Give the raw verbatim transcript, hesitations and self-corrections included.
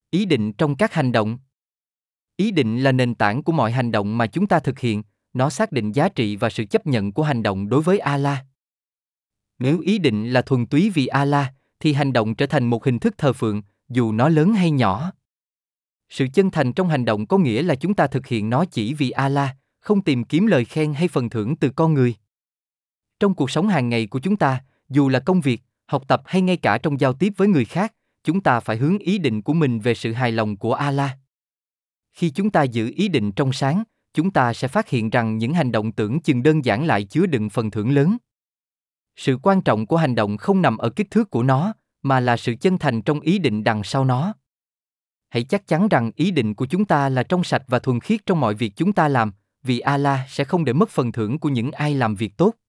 Ý định trong các hành động. Ý định là nền tảng của mọi hành động mà chúng ta thực hiện, nó xác định giá trị và sự chấp nhận của hành động đối với Allah. Nếu ý định là thuần túy vì Allah, thì hành động trở thành một hình thức thờ phượng, dù nó lớn hay nhỏ. Sự chân thành trong hành động có nghĩa là chúng ta thực hiện nó chỉ vì Allah, không tìm kiếm lời khen hay phần thưởng từ con người. Trong cuộc sống hàng ngày của chúng ta, dù là công việc, học tập hay ngay cả trong giao tiếp với người khác, chúng ta phải hướng ý định của mình về sự hài lòng của Allah. Khi chúng ta giữ ý định trong sáng, chúng ta sẽ phát hiện rằng những hành động tưởng chừng đơn giản lại chứa đựng phần thưởng lớn. Sự quan trọng của hành động không nằm ở kích thước của nó, mà là sự chân thành trong ý định đằng sau nó. Hãy chắc chắn rằng ý định của chúng ta là trong sạch và thuần khiết trong mọi việc chúng ta làm, vì Allah sẽ không để mất phần thưởng của những ai làm việc tốt.